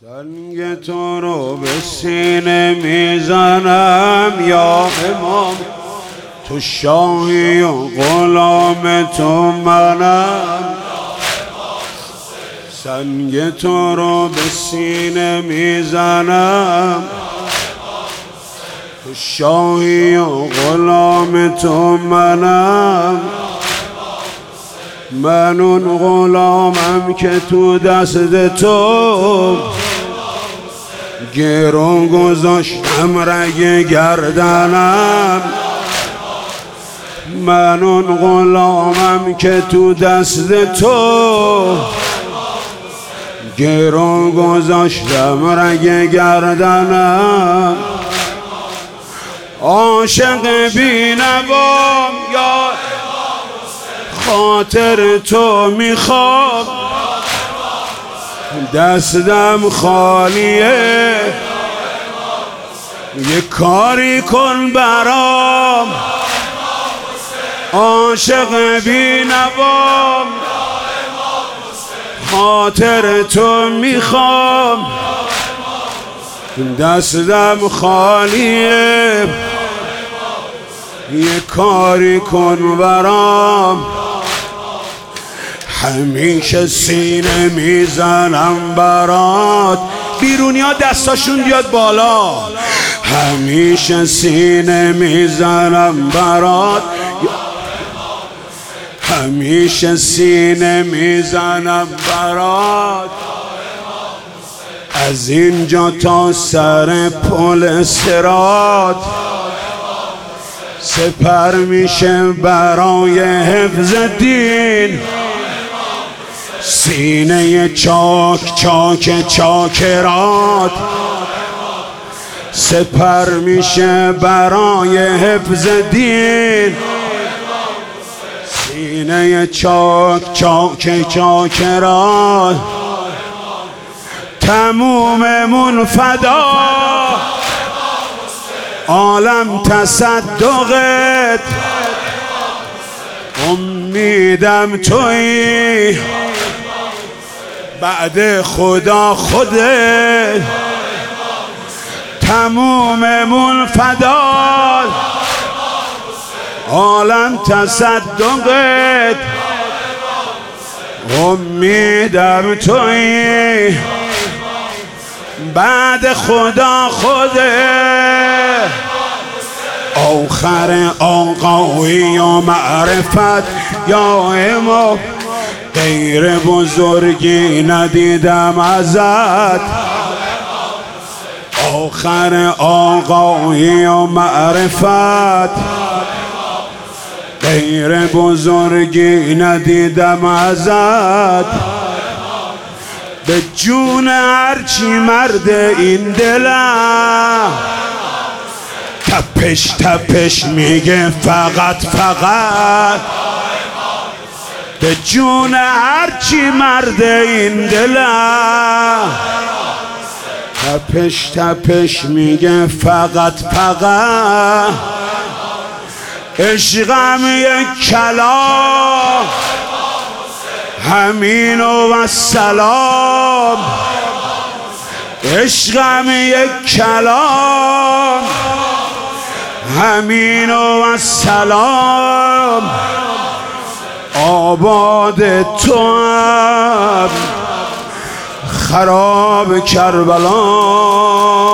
سنگ تو رو به سینه میزنم یا امام، تو شاهی و غلام تو منم. سنگ تو رو به سینه میزنم، تو شاهی و غلام تو منم. من اون غلامم که تو دست تو گرو گذاشتم رگ گردنم. من اون غلامم که تو دست تو گرو گذاشتم رگ گردنم. عاشق بی‌نوام یا خاطر تو میخوام، دستم خالیه یه کاری کن برام. عاشق بی‌نوام خاطر تو میخوام، دستم خالیه یه کاری کن برام. همیشه سینه میزنم برات، بیرونیا دستاشون بیاد بالا. همیشه سینه میزنم برات، همیشه سینه میزنم برات. از اینجا تا سر پل صراط سپر میشه برای حفظ دین. سینه چاک چاک چاکرات سپر میشه برای حفظ دین. سینه چاک چاک چاکرات تموممون فدا، عالم تصدقت، امیدم تویی، بعد خدا خودت. تموممون فدا، عالم تصدقت، امیدم تویی، بعد خدا خودت. آخر آقایی و معرفت یا امام، غیر بزرگی ندیدم ازت. آخر آقایی و معرفت، غیر بزرگی ندیدم ازت. به جون هرچی مرد این دلم تپش تپش میگه فقط فقط. به جون هرچی مرد این دلم تپش تپش میگه فقط فقط. عشقم یک کلام، همین و سلام. عشقم یک کلام، همین و سلام. آباد تو هم خراب کربلا.